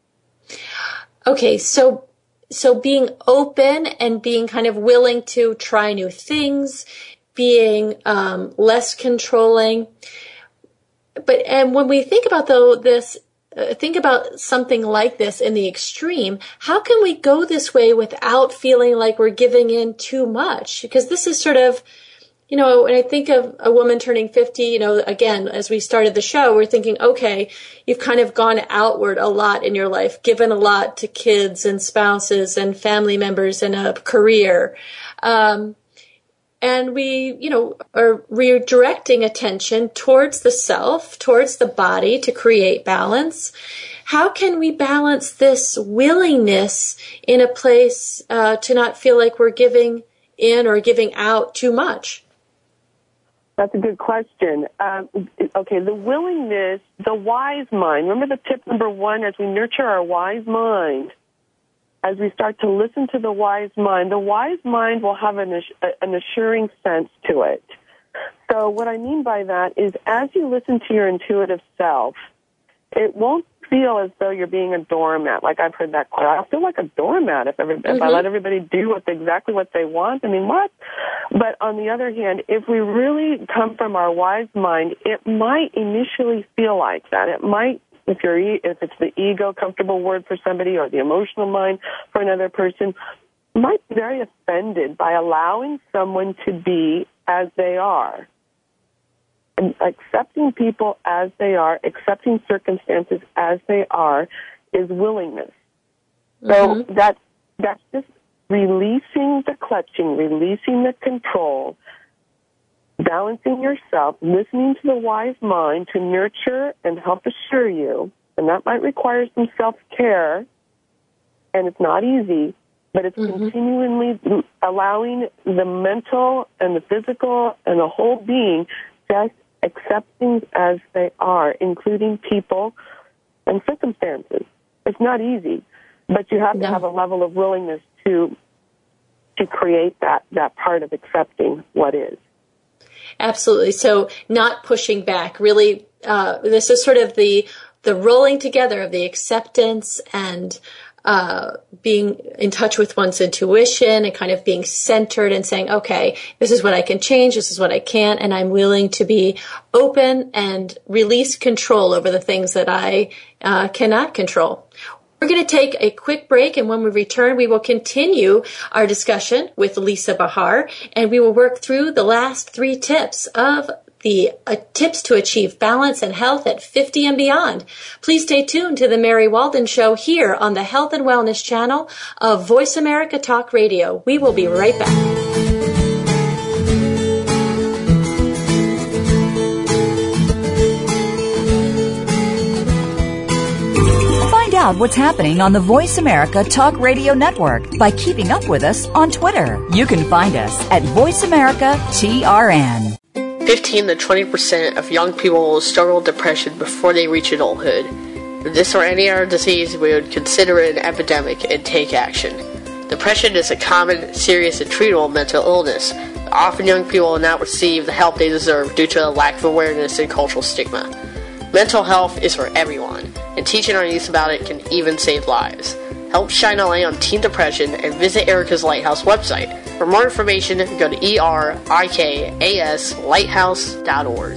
S3: Okay, so so being open and being kind of willing to try new things, being um, less controlling. But and when we think about though this, uh, think about something like this in the extreme, how can we go this way without feeling like we're giving in too much? Because this is sort of, you know, when I think of a woman turning fifty, you know, again, as we started the show, we're thinking, okay, you've kind of gone outward a lot in your life, given a lot to kids and spouses and family members and a career. Um, and we, you know, are redirecting attention towards the self, towards the body to create balance. How can we balance this willingness in a place uh, to not feel like we're giving in or giving out too much?
S4: That's a good question. Um, okay, the willingness, the wise mind. Remember the tip number one, as we nurture our wise mind, as we start to listen to the wise mind, the wise mind will have an, an assuring sense to it. So what I mean by that is as you listen to your intuitive self, it won't feel as though you're being a doormat. Like I've heard that quite. I feel like a doormat if, every, mm-hmm. if I let everybody do what, exactly what they want. I mean, what? But on the other hand, if we really come from our wise mind, it might initially feel like that. It might, if you're, if it's the ego comfortable word for somebody or the emotional mind for another person, might be very offended by allowing someone to be as they are. And accepting people as they are, accepting circumstances as they are, is willingness. So mm-hmm. that, that's just releasing the clutching, releasing the control, balancing yourself, listening to the wise mind to nurture and help assure you. And that might require some self-care, and it's not easy, but it's mm-hmm. continually allowing the mental and the physical and the whole being just accepting as they are, including people and circumstances. It's not easy, but you have no. to have a level of willingness to to create that, that part of accepting what is.
S3: Absolutely. So not pushing back. Really, uh, this is sort of the the rolling together of the acceptance and Uh, being in touch with one's intuition and kind of being centered and saying, okay, this is what I can change, this is what I can't, and I'm willing to be open and release control over the things that I uh, cannot control. We're going to take a quick break, and when we return, we will continue our discussion with Lisa Bahar, and we will work through the last three tips of the uh, tips to achieve balance and health at fifty and beyond. Please stay tuned to the Mary Walden Show here on the Health and Wellness channel of Voice America Talk Radio. We will be right back.
S1: Find out what's happening on the Voice America Talk Radio Network by keeping up with us on Twitter. You can find us at Voice America T R N.
S5: fifteen to twenty percent of young people will struggle with depression before they reach adulthood. If this or any other disease, we would consider it an epidemic and take action. Depression is a common, serious, and treatable mental illness. Often young people will not receive the help they deserve due to a lack of awareness and cultural stigma. Mental health is for everyone, and teaching our youth about it can even save lives. Help shine a light on teen depression and visit Erica's Lighthouse website. For more information, go to E R I K A S lighthouse dot org.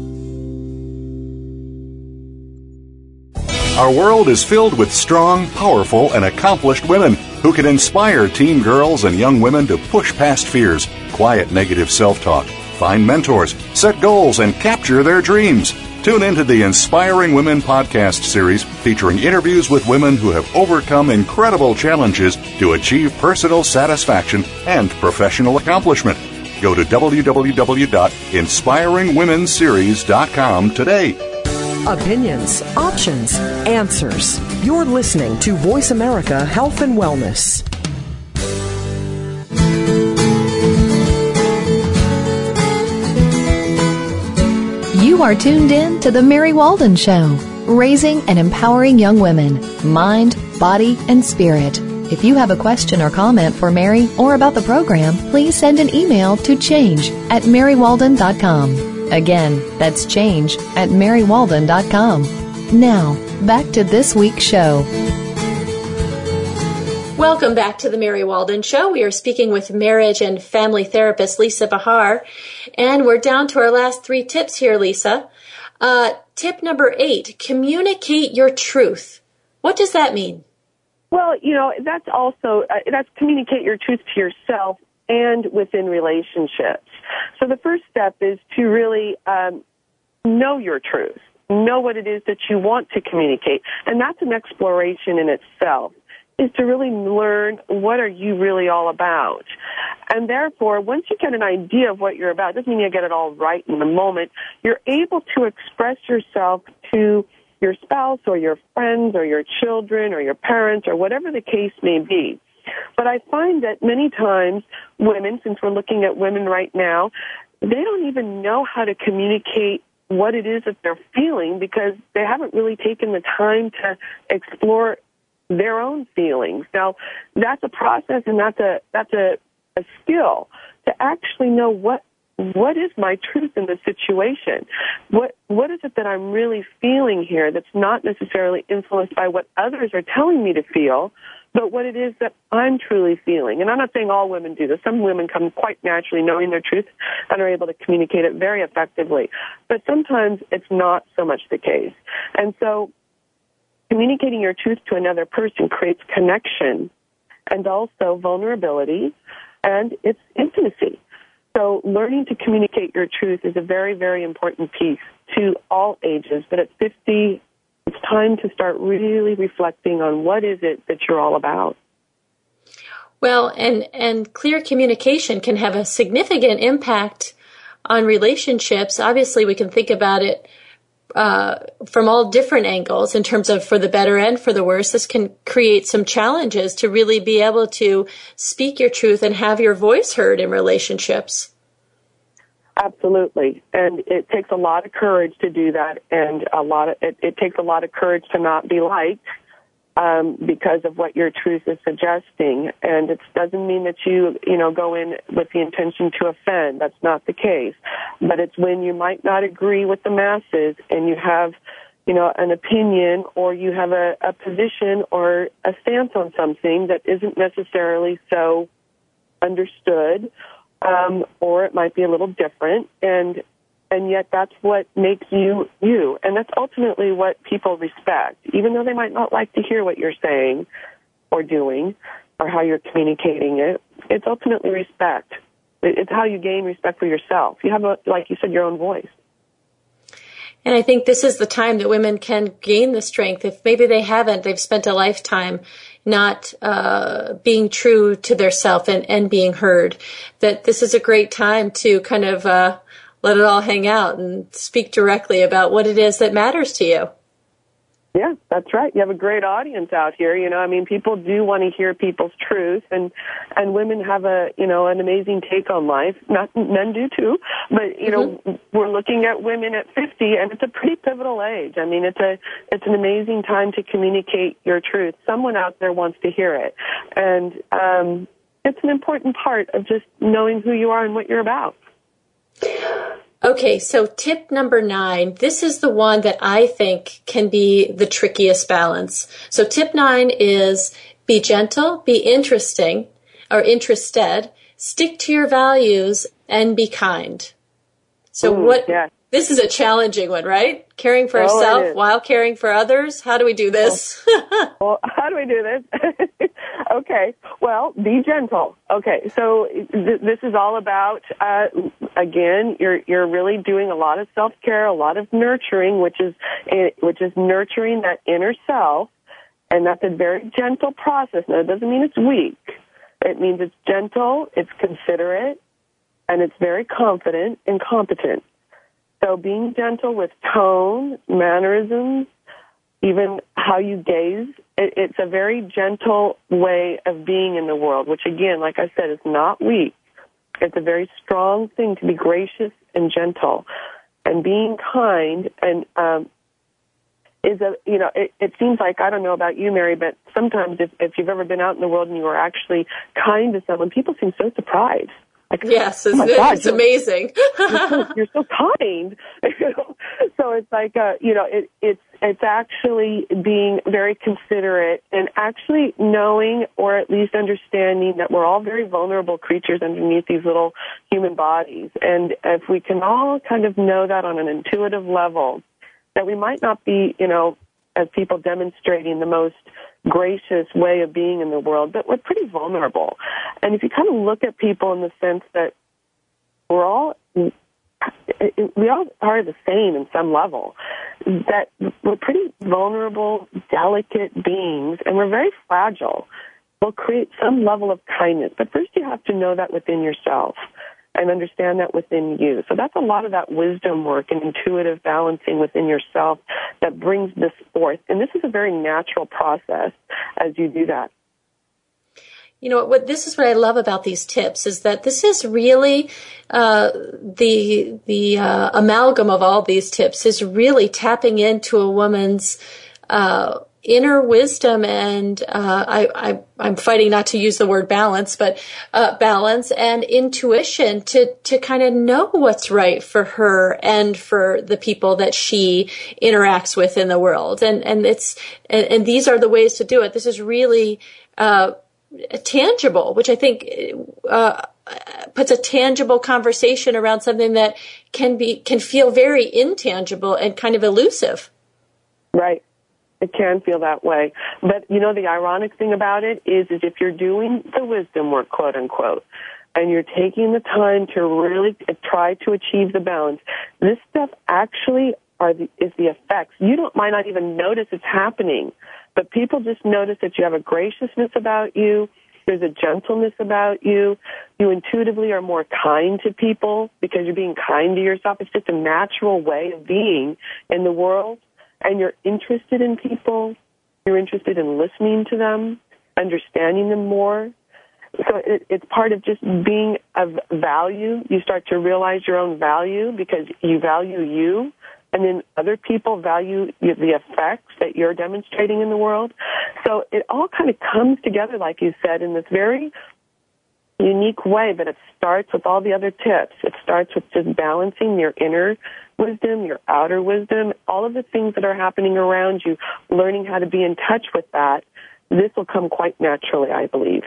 S6: Our world is filled with strong, powerful, and accomplished women who can inspire teen girls and young women to push past fears, quiet negative self-talk, find mentors, set goals, and capture their dreams. Tune into the Inspiring Women podcast series featuring interviews with women who have overcome incredible challenges to achieve personal satisfaction and professional accomplishment. Go to w w w dot inspiring women series dot com today.
S7: Opinions, options, answers. You're listening to Voice America Health and Wellness.
S2: You are tuned in to The Mary Walden Show, raising and empowering young women, mind, body, and spirit. If you have a question or comment for Mary or about the program, please send an email to change at mary walden dot com. Again, that's change at mary walden dot com. Now, back to this week's show.
S3: Welcome back to the Mary Walden Show. We are speaking with marriage and family therapist Lisa Bahar, and we're down to our last three tips here, Lisa. Uh, tip number eight, communicate your truth. What does that mean?
S4: Well, you know, that's also, uh, that's communicate your truth to yourself and within relationships. So the first step is to really um, know your truth, know what it is that you want to communicate, and that's an exploration in itself. Is to really learn what are you really all about. And therefore, once you get an idea of what you're about, doesn't mean you get it all right in the moment, you're able to express yourself to your spouse or your friends or your children or your parents or whatever the case may be. But I find that many times women, since we're looking at women right now, they don't even know how to communicate what it is that they're feeling because they haven't really taken the time to explore their own feelings. Now, that's a process and that's a that's a, a skill to actually know what what is my truth in this situation. What what is it that I'm really feeling here that's not necessarily influenced by what others are telling me to feel, but what it is that I'm truly feeling. And I'm not saying all women do this. Some women come quite naturally knowing their truth and are able to communicate it very effectively. But sometimes it's not so much the case. And so communicating your truth to another person creates connection and also vulnerability, and it's intimacy. So learning to communicate your truth is a very, very important piece to all ages. But at fifty, it's time to start really reflecting on what is it that you're all about.
S3: Well, and, and clear communication can have a significant impact on relationships. Obviously, we can think about it uh, from all different angles in terms of for the better and for the worse. This can create some challenges to really be able to speak your truth and have your voice heard in relationships.
S4: Absolutely. And it takes a lot of courage to do that, and a lot of it, it takes a lot of courage to not be liked um, because of what your truth is suggesting. And it doesn't mean that you, you know, go in with the intention to offend. That's not the case. But it's when you might not agree with the masses and you have, you know, an opinion or you have a, a position or a stance on something that isn't necessarily so understood. Um, or it might be a little different, and and yet that's what makes you you, and that's ultimately what people respect, even though they might not like to hear what you're saying or doing or how you're communicating it. It's ultimately respect. It's how you gain respect for yourself. You have, a, like you said, your own voice.
S3: And I think this is the time that women can gain the strength. If maybe they haven't, they've spent a lifetime not uh, being true to their self and, and being heard, that this is a great time to kind of uh, let it all hang out and speak directly about what it is that matters to you.
S4: Yeah, that's right. You have a great audience out here. You know, I mean, people do want to hear people's truth, and and women have a, you know, an amazing take on life. Not men do too, but you mm-hmm. know, we're looking at women at fifty, and it's a pretty pivotal age. I mean, it's a it's an amazing time to communicate your truth. Someone out there wants to hear it, and um, it's an important part of just knowing who you are and what you're about.
S3: Okay, so tip number nine, this is the one that I think can be the trickiest balance. So tip nine is be gentle, be interesting, or interested, stick to your values, and be kind. So
S4: Ooh,
S3: what,
S4: yeah.
S3: This is a challenging one, right? Caring for
S4: oh,
S3: yourself while caring for others. How do we do this?
S4: Well, well how do we do this? Okay, well, be gentle. Okay, so th- this is all about, uh, again, you're you're really doing a lot of self-care, a lot of nurturing, which is which is nurturing that inner self, and that's a very gentle process. Now, it doesn't mean it's weak. It means it's gentle, it's considerate, and it's very confident and competent. So being gentle with tone, mannerisms, even how you gaze, it, it's a very gentle way of being in the world, which, again, like I said, is not weak. It's a very strong thing to be gracious and gentle. And being kind and um, is a, you know, it, it seems like, I don't know about you, Mary, but sometimes if, if you've ever been out in the world and you are actually kind to someone, people seem so surprised. Like,
S3: yes,
S4: oh
S3: it's,
S4: God,
S3: it's amazing.
S4: you're, so, you're so kind. You know? So it's like, uh, you know, it, it's it's actually being very considerate and actually knowing or at least understanding that we're all very vulnerable creatures underneath these little human bodies. And if we can all kind of know that on an intuitive level, that we might not be, you know, as people demonstrating the most gracious way of being in the world, but we're pretty vulnerable. And if you kind of look at people in the sense that we're all, we all are the same in some level, that we're pretty vulnerable, delicate beings, and we're very fragile, we'll create some level of kindness. But first you have to know that within yourself and understand that within you. So that's a lot of that wisdom work and intuitive balancing within yourself that brings this forth. And this is a very natural process as you do that.
S3: You know, what this is what I love about these tips is that this is really uh, the the uh, amalgam of all these tips is really tapping into a woman's uh, inner wisdom and uh, I, I I'm fighting not to use the word balance, but uh, balance and intuition to to kind of know what's right for her and for the people that she interacts with in the world. And and it's and, and these are the ways to do it. This is really uh, tangible, which I think uh, puts a tangible conversation around something that can be can feel very intangible and kind of elusive.
S4: Right. It can feel that way. But, you know, the ironic thing about it is, is if you're doing the wisdom work, quote unquote, and you're taking the time to really try to achieve the balance, this stuff actually are the, is the effects. You don't might not even notice it's happening, but people just notice that you have a graciousness about you. There's a gentleness about you. You intuitively are more kind to people because you're being kind to yourself. It's just a natural way of being in the world. And you're interested in people, you're interested in listening to them, understanding them more. So it, it's part of just being of value. You start to realize your own value because you value you, and then other people value the effects that you're demonstrating in the world. So it all kind of comes together, like you said, in this very unique way, but it starts with all the other tips. It starts with just balancing your inner wisdom, your outer wisdom, all of the things that are happening around you, learning how to be in touch with that. This will come quite naturally, I believe.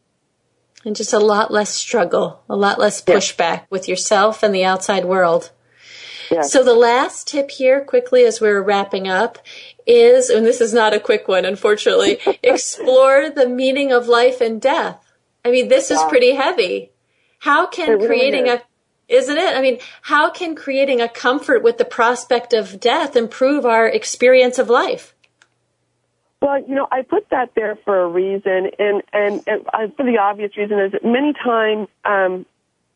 S3: And just a lot less struggle, a lot less pushback yeah. with yourself and the outside world. Yeah. So the last tip here, quickly as we're wrapping up, is, and this is not a quick one, unfortunately, explore the meaning of life and death. I mean, this is pretty heavy. How can really creating is. a, isn't it? I mean, how can creating a comfort with the prospect of death improve our experience of life?
S4: Well, you know, I put that there for a reason, and, and, and for the obvious reason is that many times um,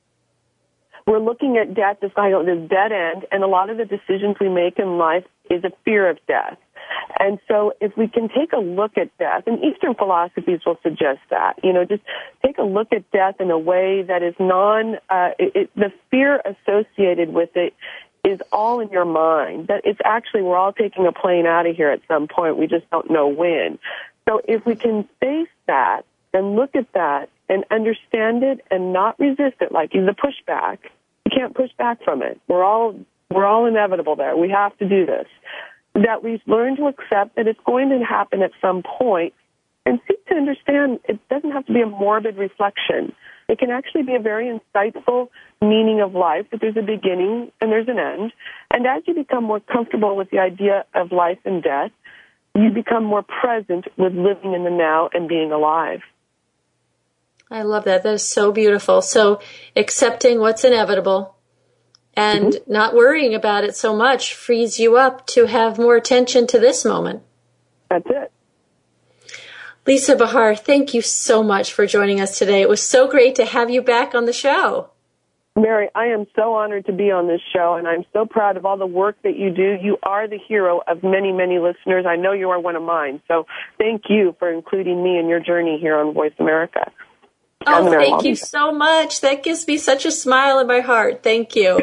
S4: we're looking at death as like this dead end, and a lot of the decisions we make in life is a fear of death. And so if we can take a look at death, and Eastern philosophies will suggest that, you know, just take a look at death in a way that is non, uh, it, it, the fear associated with it is all in your mind. That it's actually, we're all taking a plane out of here at some point. We just don't know when. So if we can face that and look at that and understand it and not resist it, like the pushback, you can't push back from it. We're all, we're all inevitable there. We have to do this. That we learn to accept that it's going to happen at some point and seek to understand it doesn't have to be a morbid reflection. It can actually be a very insightful meaning of life, that there's a beginning and there's an end. And as you become more comfortable with the idea of life and death, you become more present with living in the now and being alive.
S3: I love that. That is so beautiful. So accepting what's inevitable and mm-hmm. not worrying about it so much frees you up to have more attention to this moment.
S4: That's it.
S3: Lisa Bahar, thank you so much for joining us today. It was so great to have you back on the show.
S4: Mary, I am so honored to be on this show, and I'm so proud of all the work that you do. You are the hero of many, many listeners. I know you are one of mine. So thank you for including me in your journey here on Voice America.
S3: Oh, thank you so much. That gives me such a smile in my heart. Thank you.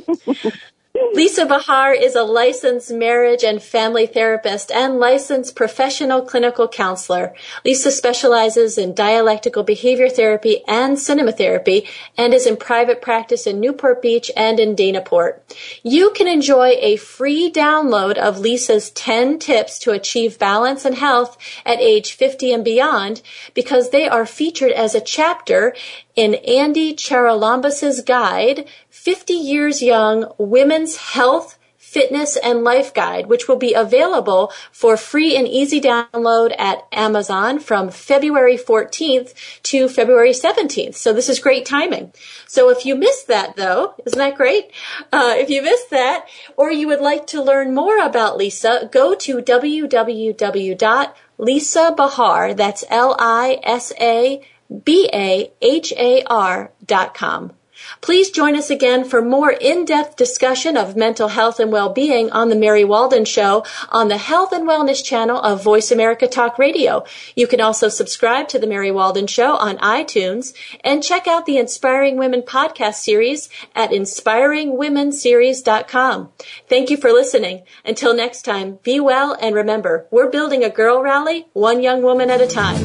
S3: Lisa Bahar is a licensed marriage and family therapist and licensed professional clinical counselor. Lisa specializes in dialectical behavior therapy and cinema therapy and is in private practice in Newport Beach and in Danaport. You can enjoy a free download of Lisa's ten tips to achieve balance and health at age fifty and beyond because they are featured as a chapter in Andy Charalambas's guide, fifty years Young, Women's Health, Fitness, and Life Guide, which will be available for free and easy download at Amazon from February fourteenth to February seventeenth. So this is great timing. So if you missed that, though, isn't that great? Uh, if you missed that, or you would like to learn more about Lisa, go to w w w dot lisa bahar, that's L I S A B A H A R dot com. Please join us again for more in-depth discussion of mental health and well-being on The Mary Walden Show on the Health and Wellness channel of Voice America Talk Radio. You can also subscribe to The Mary Walden Show on iTunes and check out the Inspiring Women podcast series at inspiring women series dot com. Thank you for listening. Until next time, be well and remember, we're building a girl rally one young woman at a time.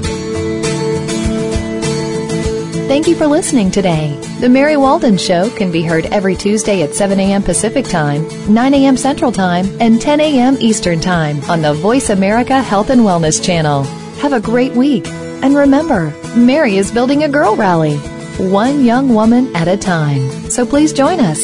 S2: Thank you for listening today. The Mary Walden Show can be heard every Tuesday at seven a.m. Pacific Time, nine a.m. Central Time, and ten a.m. Eastern Time on the Voice America Health and Wellness channel. Have a great week. And remember, Mary is building a girl rally, one young woman at a time. So please join us.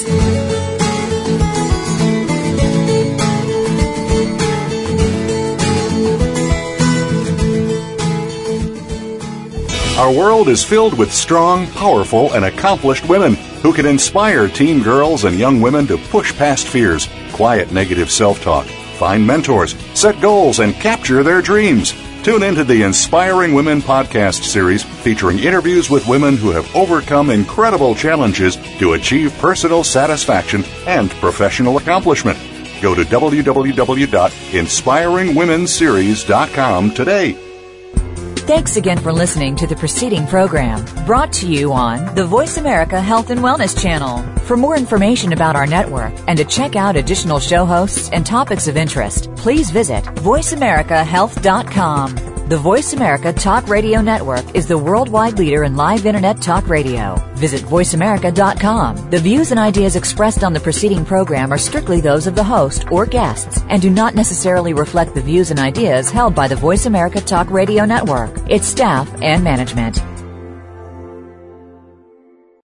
S6: Our world is filled with strong, powerful, and accomplished women who can inspire teen girls and young women to push past fears, quiet negative self-talk, find mentors, set goals, and capture their dreams. Tune into the Inspiring Women podcast series featuring interviews with women who have overcome incredible challenges to achieve personal satisfaction and professional accomplishment. Go to w w w dot inspiring women series dot com today.
S1: Thanks again for listening to the preceding program, brought to you on the Voice America Health and Wellness channel. For more information about our network and to check out additional show hosts and topics of interest, please visit voice america health dot com. The Voice America Talk Radio Network is the worldwide leader in live Internet talk radio. Visit voice america dot com. The views and ideas expressed on the preceding program are strictly those of the host or guests and do not necessarily reflect the views and ideas held by the Voice America Talk Radio Network, its staff, and management.